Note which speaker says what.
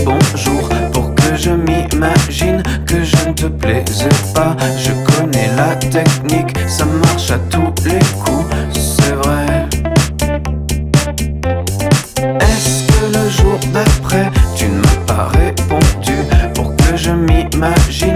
Speaker 1: bonjour pour que je m'imagine que je ne te plaisais pas. Je connais la technique, ça marche à tous les coups, c'est vrai. Est-ce que le jour d'après tu ne m'as pas répondu pour que je m'imagine